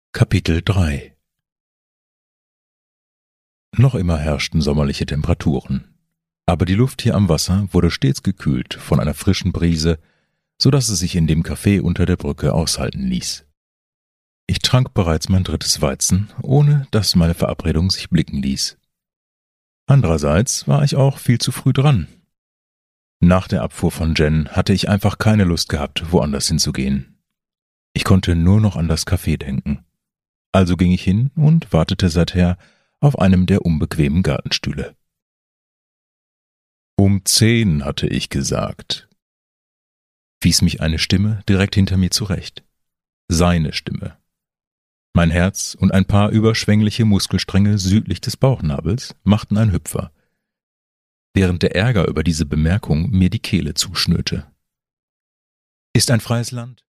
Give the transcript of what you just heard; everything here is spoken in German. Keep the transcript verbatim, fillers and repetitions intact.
Kapitel drei. Noch immer herrschten sommerliche Temperaturen, aber die Luft hier am Wasser wurde stets gekühlt von einer frischen Brise, so dass es sich in dem Café unter der Brücke aushalten ließ. Ich trank bereits mein drittes Weizen, ohne dass meine Verabredung sich blicken ließ. Andererseits war ich auch viel zu früh dran. Nach der Abfuhr von Jen hatte ich einfach keine Lust gehabt, woanders hinzugehen. Ich konnte nur noch an das Café denken. Also ging ich hin und wartete seither auf einem der unbequemen Gartenstühle. Um zehn, hatte ich gesagt, wies mich eine Stimme direkt hinter mir zurecht. Seine Stimme. Mein Herz und ein paar überschwängliche Muskelstränge südlich des Bauchnabels machten einen Hüpfer, während der Ärger über diese Bemerkung mir die Kehle zuschnürte. »Ist ein freies Land?«